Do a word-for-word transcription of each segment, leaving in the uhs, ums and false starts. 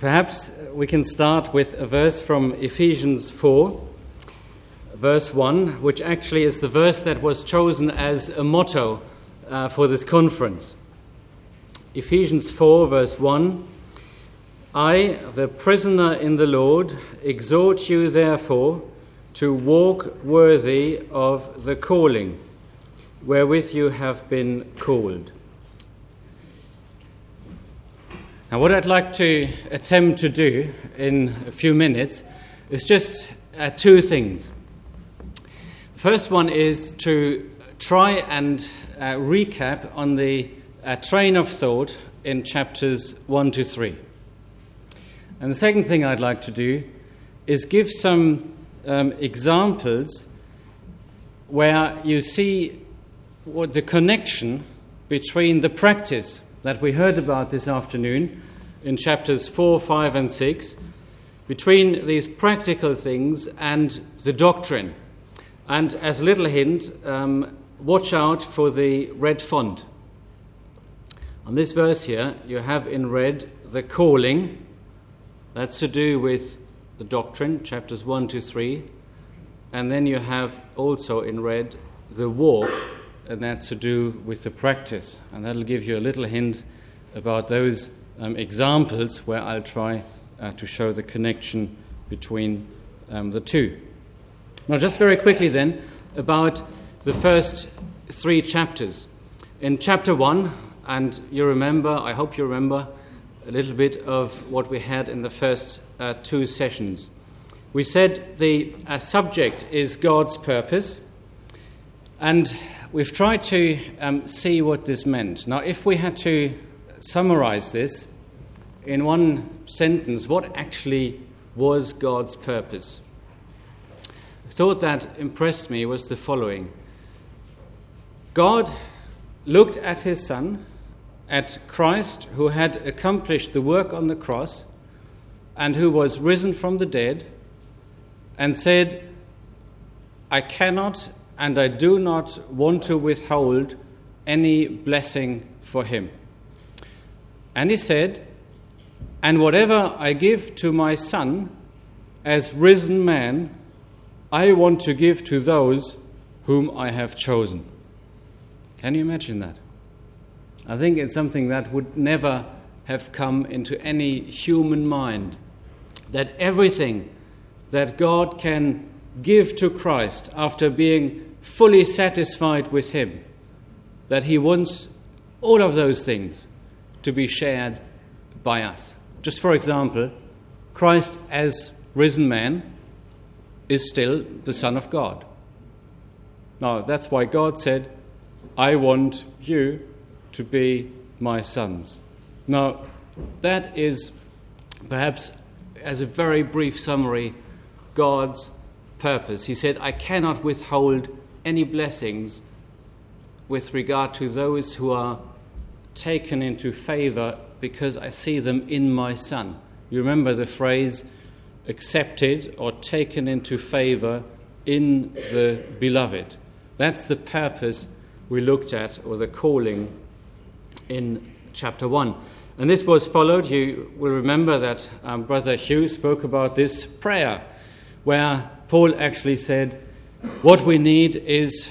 Perhaps we can start with a verse from Ephesians four, verse one, which actually is the verse that was chosen as a motto uh, for this conference. Ephesians four, verse one, I, the prisoner in the Lord, exhort you therefore to walk worthy of the calling wherewith you have been called. Now, what I'd like to attempt to do in a few minutes is just uh, two things. First one is to try and uh, recap on the uh, train of thought in chapters one to three. And the second thing I'd like to do is give some um, examples where you see what the connection between the practice that we heard about this afternoon in chapters four, five, and six, between these practical things and the doctrine. And as a little hint, um, watch out for the red font. On this verse here, you have in red the calling. That's to do with the doctrine, chapters one to three. And then you have also in red the walk, and that's to do with the practice. And that'll give you a little hint about those um, examples where I'll try uh, to show the connection between um, the two. Now, just very quickly then, about the first three chapters. In chapter one, and you remember, I hope you remember, a little bit of what we had in the first uh, two sessions. We said the uh, subject is God's purpose, and we've tried to um, see what this meant. Now, if we had to summarize this in one sentence, what actually was God's purpose? The thought that impressed me was the following. God looked at his Son, at Christ, who had accomplished the work on the cross and who was risen from the dead, and said, I cannot and I do not want to withhold any blessing for him. And he said, and whatever I give to my Son as risen man, I want to give to those whom I have chosen. Can you imagine that? I think it's something that would never have come into any human mind, that everything that God can give to Christ after being fully satisfied with him, that he wants all of those things to be shared by us. Just for example, Christ as risen man is still the Son of God. Now, that's why God said, I want you to be my sons. Now, that is perhaps, as a very brief summary, God's purpose. He said, I cannot withhold any blessings with regard to those who are taken into favor because I see them in my Son. You remember the phrase, accepted or taken into favor in the beloved. That's the purpose we looked at, or the calling in chapter one. And this was followed, you will remember that um, Brother Hugh spoke about this prayer, where Paul actually said, what we need is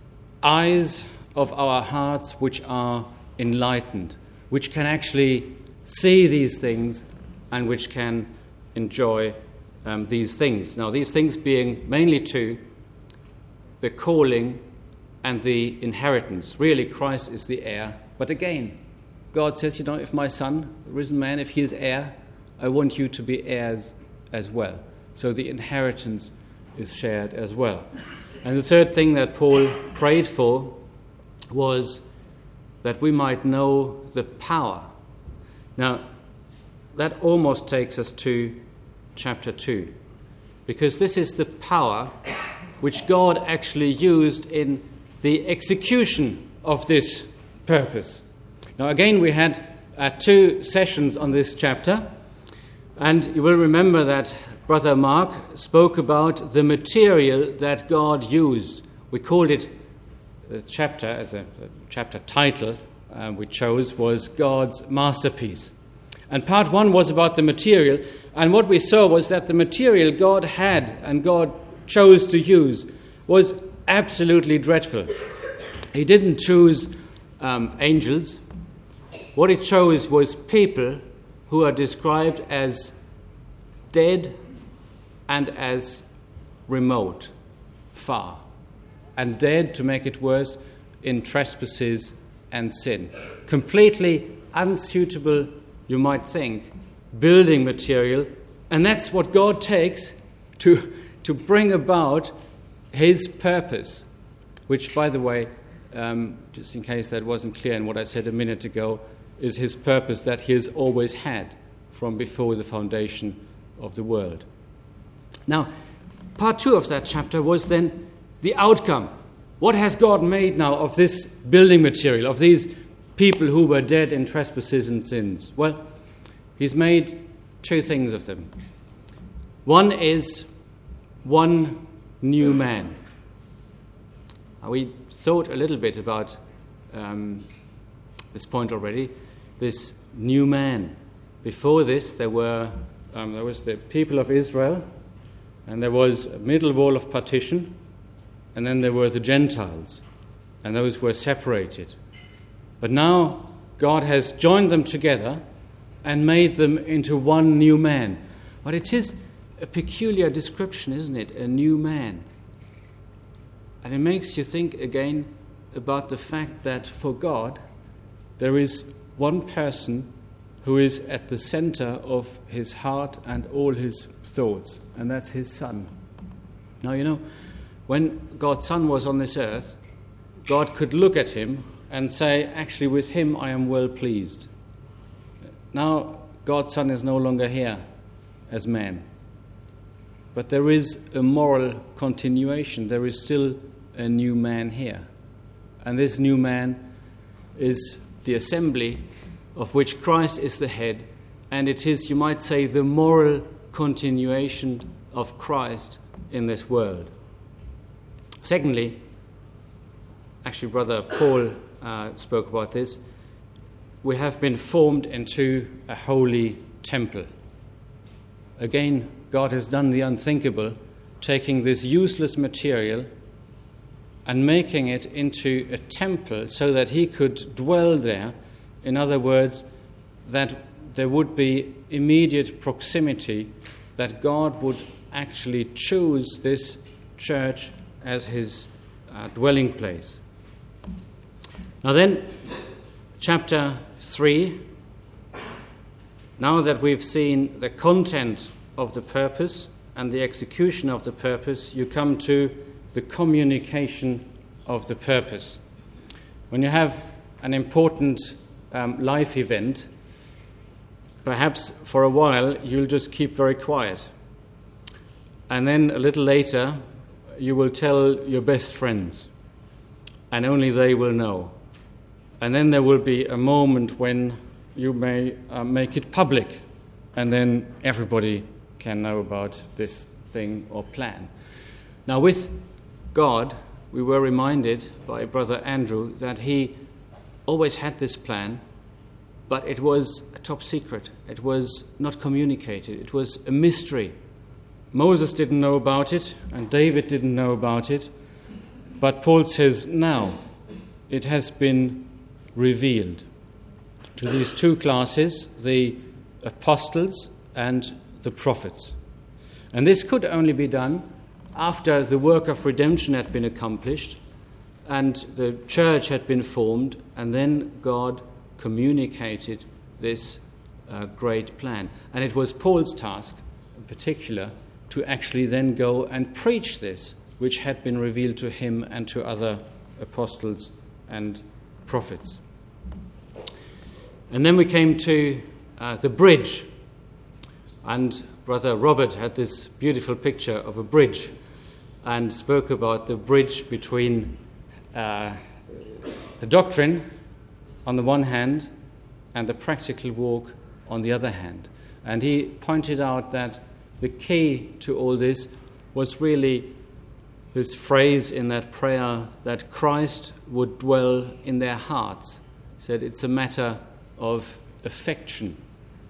eyes of our hearts which are enlightened, which can actually see these things and which can enjoy um, these things. Now, these things being mainly two, the calling and the inheritance. Really, Christ is the heir. But again, God says, you know, if my Son, the risen man, if he is heir, I want you to be heirs as well. So the inheritance is shared as well. And the third thing that Paul prayed for was that we might know the power. Now, that almost takes us to chapter two, because this is the power which God actually used in the execution of this purpose. Now, again, we had uh, two sessions on this chapter, and you will remember that Brother Mark spoke about the material that God used. We called it, the chapter, as a, a chapter title uh, we chose, was God's masterpiece. And part one was about the material. And what we saw was that the material God had and God chose to use was absolutely dreadful. He didn't choose um, angels. What he chose was people who are described as dead and as remote, far. And dead, to make it worse, in trespasses and sin. Completely unsuitable, you might think, building material. And that's what God takes to, to bring about his purpose, which, by the way, um, just in case that wasn't clear in what I said a minute ago, is his purpose that he has always had from before the foundation of the world. Now, part two of that chapter was then the outcome. What has God made now of this building material, of these people who were dead in trespasses and sins? Well, he's made two things of them. One is one new man. Now, we thought a little bit about um, this point already, this new man. Before this, there were um, there was the people of Israel, and there was a middle wall of partition, and then there were the Gentiles, and those were separated. But now God has joined them together and made them into one new man. But it is a peculiar description, isn't it? A new man. And it makes you think again about the fact that for God, there is one person who is at the center of his heart and all his thoughts, and that's his Son. Now, you know, when God's Son was on this earth, God could look at him and say, actually, with him I am well pleased. Now, God's Son is no longer here as man. But there is a moral continuation. There is still a new man here. And this new man is the assembly of which Christ is the head, and it is, you might say, the moral continuation of Christ in this world. Secondly, actually Brother Paul uh, spoke about this, we have been formed into a holy temple. Again, God has done the unthinkable, taking this useless material and making it into a temple so that he could dwell there. In other words, that there would be immediate proximity, that God would actually choose this church as his uh, dwelling place. Now then, chapter three, now that we've seen the content of the purpose and the execution of the purpose, you come to the communication of the purpose. When you have an important um, life event, perhaps for a while you'll just keep very quiet. And then a little later you will tell your best friends, and only they will know. And then there will be a moment when you may uh, make it public, and then everybody can know about this thing or plan. Now with God, we were reminded by Brother Andrew that he always had this plan, but it was a top secret. It was not communicated. It was a mystery. Moses didn't know about it, and David didn't know about it, but Paul says now it has been revealed to these two classes, the apostles and the prophets. And this could only be done after the work of redemption had been accomplished and the church had been formed, and then God communicated this uh, great plan. And it was Paul's task, in particular, to actually then go and preach this, which had been revealed to him and to other apostles and prophets. And then we came to uh, the bridge. And Brother Robert had this beautiful picture of a bridge and spoke about the bridge between uh, the doctrine on the one hand and the practical walk on the other hand. And he pointed out that the key to all this was really this phrase in that prayer that Christ would dwell in their hearts. He said it's a matter of affection.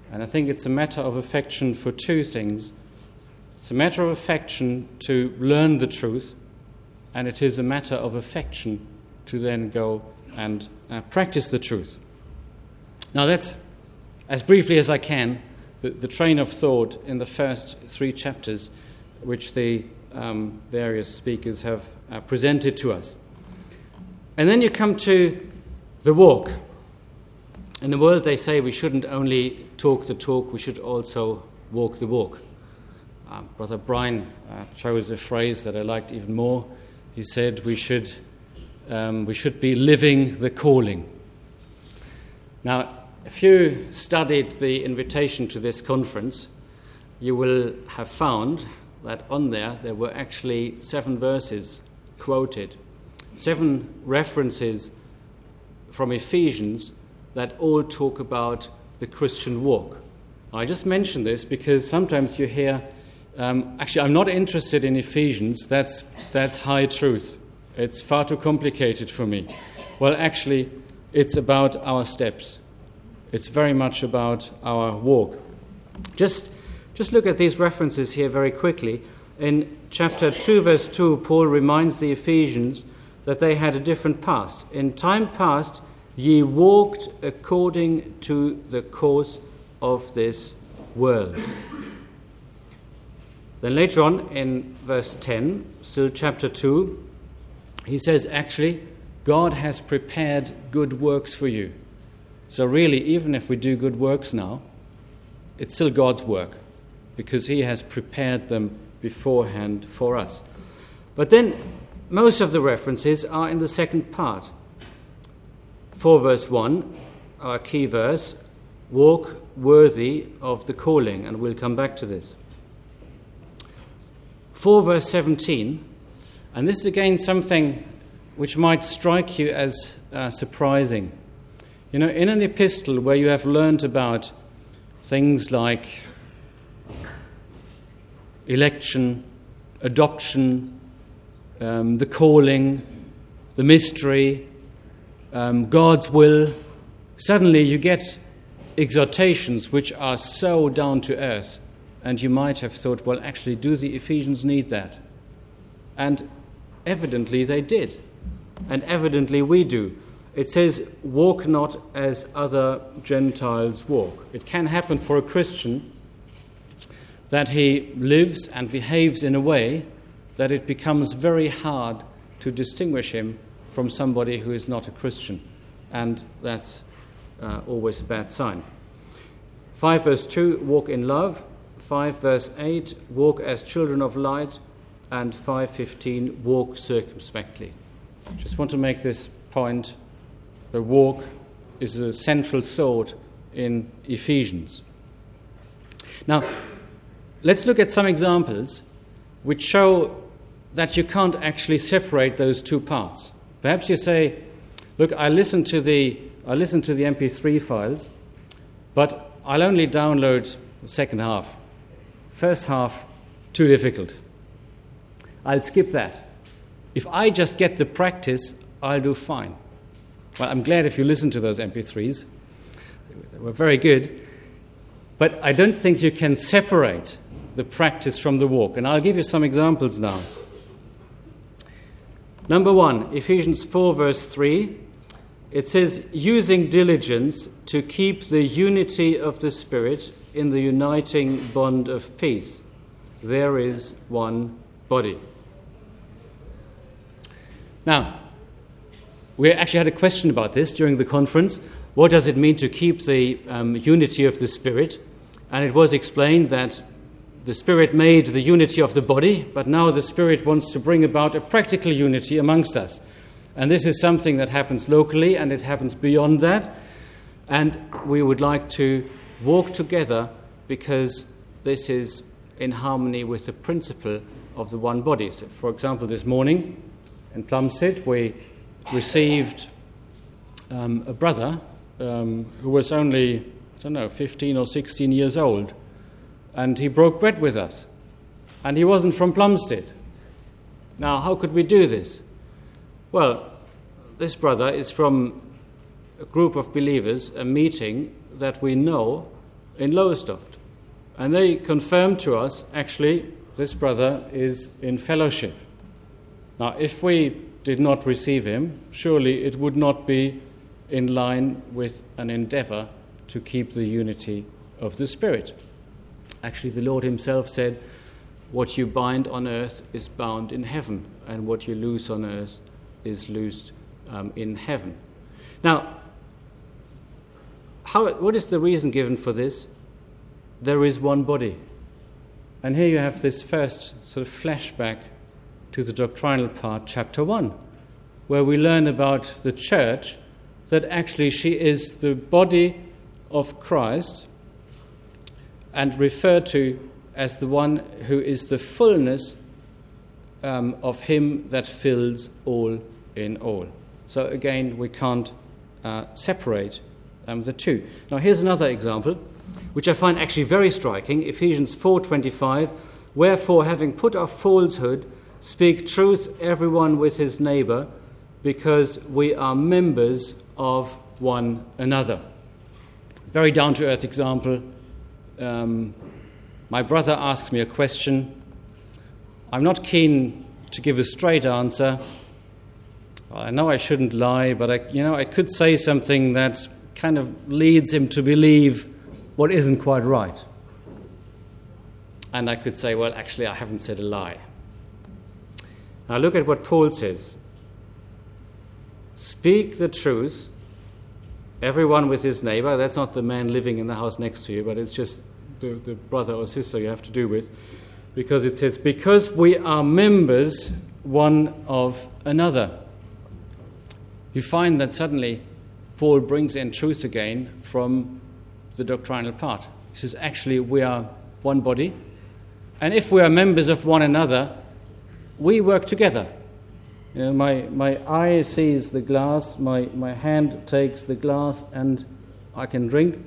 And I think it's a matter of affection for two things. It's a matter of affection to learn the truth, and it is a matter of affection to then go and uh, practice the truth. Now that's, as briefly as I can, the, the train of thought in the first three chapters which the um, various speakers have uh, presented to us. And then you come to the walk. In the world they say we shouldn't only talk the talk, we should also walk the walk. Uh, Brother Brian uh, chose a phrase that I liked even more. He said we should um, we should be living the calling. Now, if you studied the invitation to this conference, you will have found that on there there were actually seven verses quoted, seven references from Ephesians that all talk about the Christian walk. I just mention this because sometimes you hear, um, actually I'm not interested in Ephesians, that's, that's high truth. It's far too complicated for me. Well, actually, it's about our steps. It's very much about our walk. Just, just look at these references here very quickly. In chapter two, verse two, Paul reminds the Ephesians that they had a different past. In time past, ye walked according to the course of this world. Then later on in verse ten, still chapter two, he says, actually, God has prepared good works for you. So really, even if we do good works now, it's still God's work, because he has prepared them beforehand for us. But then most of the references are in the second part. four verse one, our key verse, walk worthy of the calling, and we'll come back to this. four verse seventeen, and this is again something which might strike you as uh, surprising. You know, in an epistle where you have learned about things like election, adoption, um, the calling, the mystery, um, God's will, suddenly you get exhortations which are so down to earth, and you might have thought, well, actually, do the Ephesians need that? And evidently they did, and evidently we do. It says, walk not as other Gentiles walk. It can happen for a Christian that he lives and behaves in a way that it becomes very hard to distinguish him from somebody who is not a Christian. And that's uh, always a bad sign. five verse two, walk in love. five verse eight, walk as children of light. And five fifteen, walk circumspectly. Just want to make this point. The walk is a central thought in Ephesians. Now, let's look at some examples which show that you can't actually separate those two parts. Perhaps you say, look, I listen to the I listen to the M P three files, but I'll only download the second half. First half, too difficult. I'll skip that. If I just get the practice, I'll do fine. Well, I'm glad if you listen to those M P threes. They were very good. But I don't think you can separate the practice from the walk. And I'll give you some examples now. Number one, Ephesians four, verse three. It says, using diligence to keep the unity of the Spirit in the uniting bond of peace. There is one body. Now, we actually had a question about this during the conference. What does it mean to keep the um, unity of the Spirit? And it was explained that the Spirit made the unity of the body, but now the Spirit wants to bring about a practical unity amongst us. And this is something that happens locally, and it happens beyond that. And we would like to walk together because this is in harmony with the principle of the one body. So, for example, this morning in Plumstead, we received um, a brother um, who was only, I don't know, fifteen or sixteen years old. And he broke bread with us. And he wasn't from Plumstead. Now, how could we do this? Well, this brother is from a group of believers, a meeting that we know in Lowestoft. And they confirmed to us, actually, this brother is in fellowship. Now, if we did not receive him, surely it would not be in line with an endeavor to keep the unity of the Spirit. Actually, the Lord himself said, what you bind on earth is bound in heaven, and what you loose on earth is loosed um, in heaven. Now, how, what is the reason given for this? There is one body. And here you have this first sort of flashback to the doctrinal part, chapter one, where we learn about the church, that actually she is the body of Christ and referred to as the one who is the fullness um, of him that fills all in all. So again, we can't uh, separate um, the two. Now here's another example, which I find actually very striking. Ephesians four twenty-five, wherefore having put off falsehood, speak truth everyone with his neighbour, because we are members of one another. Very down-to-earth example. Um, my brother asks me a question. I'm not keen to give a straight answer. I know I shouldn't lie, but I, you know, I could say something that kind of leads him to believe what isn't quite right. And I could say, well, actually, I haven't said a lie. Now look at what Paul says. Speak the truth, everyone with his neighbor. That's not the man living in the house next to you, but it's just the, the brother or sister you have to do with. Because it says, because we are members one of another. You find that suddenly Paul brings in truth again from the doctrinal part. He says, actually, we are one body. And if we are members of one another, we work together. You know, my, my eye sees the glass, my, my hand takes the glass, and I can drink.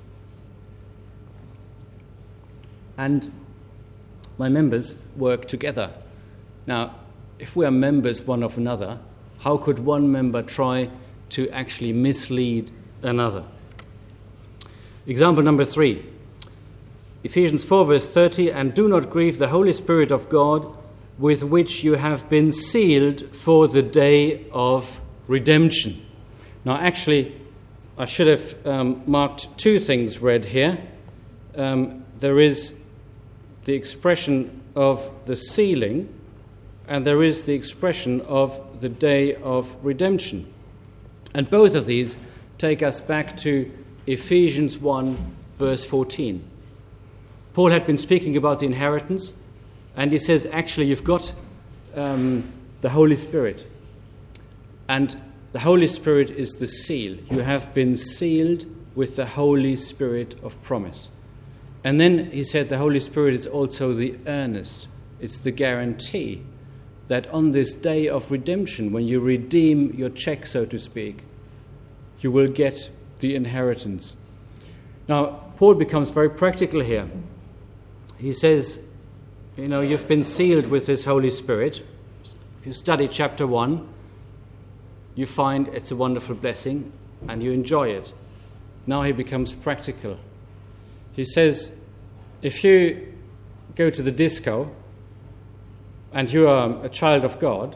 And my members work together. Now, if we are members one of another, how could one member try to actually mislead another? Example number three. Ephesians four verse thirty, and do not grieve the Holy Spirit of God, with which you have been sealed for the day of redemption. Now, actually, I should have um, marked two things read here. Um, there is the expression of the sealing, and there is the expression of the day of redemption. And both of these take us back to Ephesians one, verse fourteen. Paul had been speaking about the inheritance, and he says, actually, you've got um, the Holy Spirit. And the Holy Spirit is the seal. You have been sealed with the Holy Spirit of promise. And then he said the Holy Spirit is also the earnest. It's the guarantee that on this day of redemption, when you redeem your check, so to speak, you will get the inheritance. Now, Paul becomes very practical here. He says, you know, you've been sealed with this Holy Spirit. If you study chapter one, you find it's a wonderful blessing and you enjoy it. Now he becomes practical. He says, if you go to the disco and you are a child of God,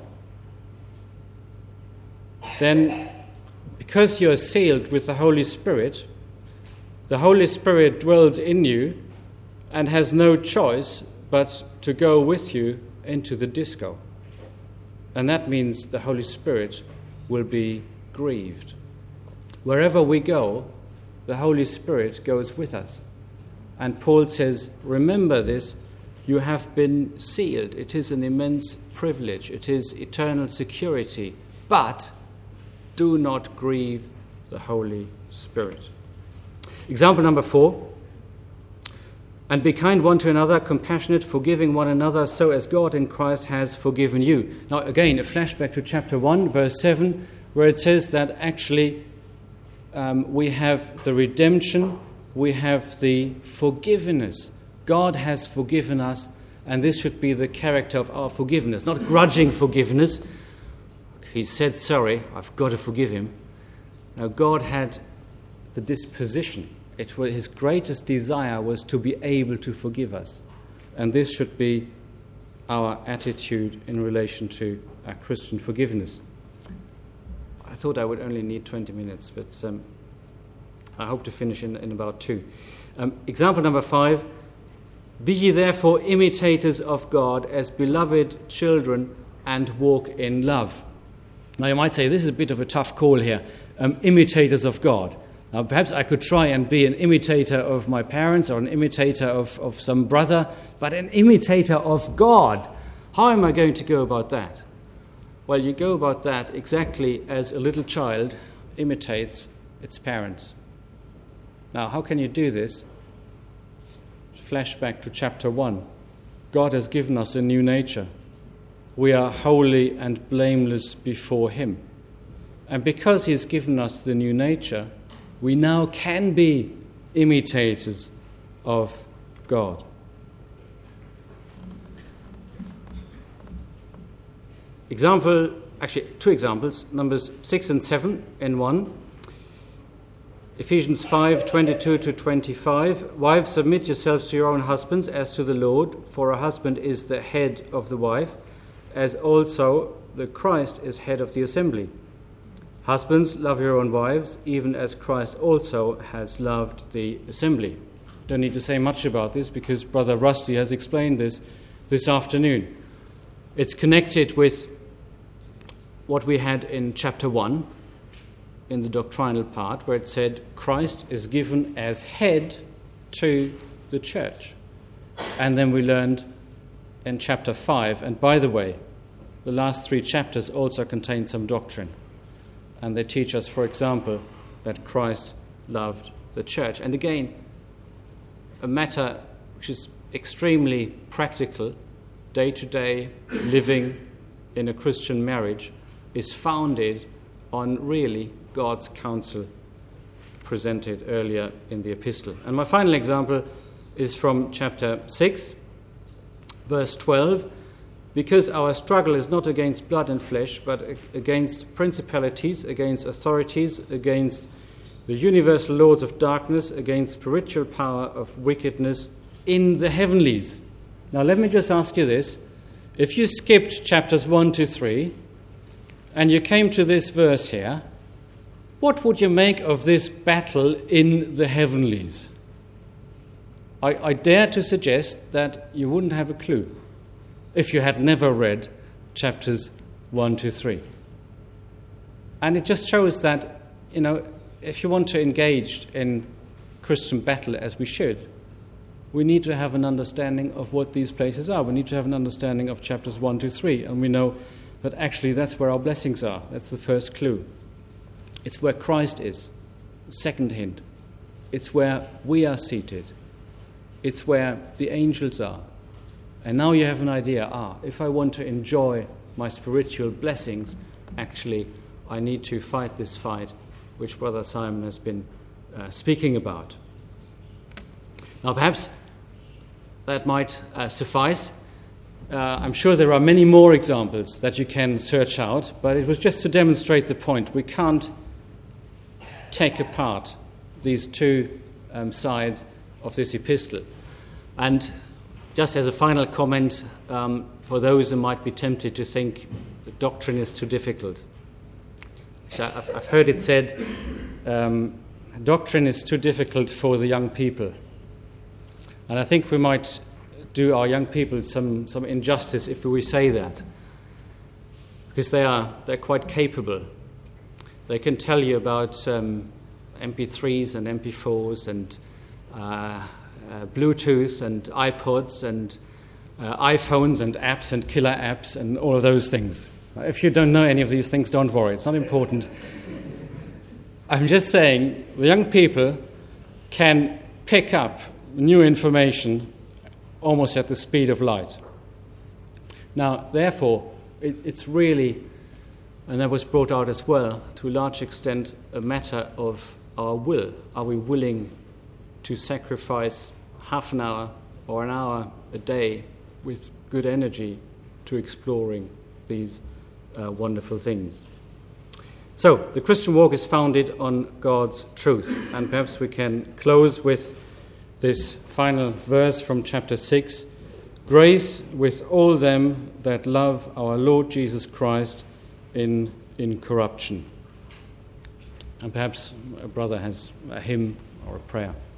then because you are sealed with the Holy Spirit, the Holy Spirit dwells in you and has no choice but to go with you into the disco. And that means the Holy Spirit will be grieved. Wherever we go, the Holy Spirit goes with us. And Paul says, remember this, you have been sealed. It is an immense privilege. It is eternal security. But do not grieve the Holy Spirit. Example number four. And be kind one to another, compassionate, forgiving one another, so as God in Christ has forgiven you. Now, again, a flashback to chapter one, verse seven, where it says that actually um, we have the redemption, we have the forgiveness. God has forgiven us, and this should be the character of our forgiveness, not grudging forgiveness. He said sorry, I've got to forgive him. Now, God had the disposition It was, his greatest desire was to be able to forgive us. And this should be our attitude in relation to our Christian forgiveness. I thought I would only need twenty minutes, but um, I hope to finish in, in about two. Um, example number five, be ye therefore imitators of God as beloved children and walk in love. Now you might say, this is a bit of a tough call here, um, imitators of God. Now perhaps I could try and be an imitator of my parents or an imitator of, of some brother, but an imitator of God, how am I going to go about that? Well, you go about that exactly as a little child imitates its parents. Now, how can you do this? Flashback to chapter one. God has given us a new nature. We are holy and blameless before Him. And because He has given us the new nature, we now can be imitators of God. Example, actually two examples, Numbers six and seven in one. Ephesians five, twenty-two to twenty-five. Wives, submit yourselves to your own husbands as to the Lord, for a husband is the head of the wife, as also the Christ is head of the assembly. Husbands, love your own wives, even as Christ also has loved the assembly. Don't need to say much about this because Brother Rusty has explained this this afternoon. It's connected with what we had in chapter one, in the doctrinal part, where it said Christ is given as head to the church. And then we learned in chapter five, and by the way, the last three chapters also contain some doctrine. And they teach us, for example, that Christ loved the church. And again, a matter which is extremely practical, day-to-day living in a Christian marriage, is founded on really God's counsel presented earlier in the epistle. And my final example is from chapter six, verse twelve. Because our struggle is not against blood and flesh, but against principalities, against authorities, against the universal lords of darkness, against spiritual power of wickedness in the heavenlies. Now let me just ask you this. If you skipped chapters one to three, and you came to this verse here, what would you make of this battle in the heavenlies? I, I dare to suggest that you wouldn't have a clue if you had never read chapters one to three. And it just shows that, you know, if you want to engage in Christian battle as we should, we need to have an understanding of what these places are. We need to have an understanding of chapters one to three, and we know that actually that's where our blessings are. That's the first clue. It's where Christ is. Second hint. It's where we are seated. It's where the angels are. And now you have an idea, ah, if I want to enjoy my spiritual blessings, actually I need to fight this fight which Brother Simon has been uh, speaking about. Now perhaps that might uh, suffice. Uh, I'm sure there are many more examples that you can search out, but it was just to demonstrate the point. We can't take apart these two um, sides of this epistle. And just as a final comment, um, for those who might be tempted to think the doctrine is too difficult. I've, I've heard it said, um, doctrine is too difficult for the young people. And I think we might do our young people some, some injustice if we say that. Because they are they're quite capable. They can tell you about um, M P threes and M P fours and uh, uh, Bluetooth and iPods and uh, iPhones and apps and killer apps and all of those things. If you don't know any of these things, don't worry. It's not important. I'm just saying the young people can pick up new information almost at the speed of light. Now, therefore, it, it's really, and that was brought out as well, to a large extent, a matter of our will. Are we willing to sacrifice half an hour or an hour a day with good energy to exploring these uh, wonderful things? So, the Christian walk is founded on God's truth. And perhaps we can close with this final verse from chapter six. Grace with all them that love our Lord Jesus Christ in incorruption. And perhaps a brother has a hymn or a prayer.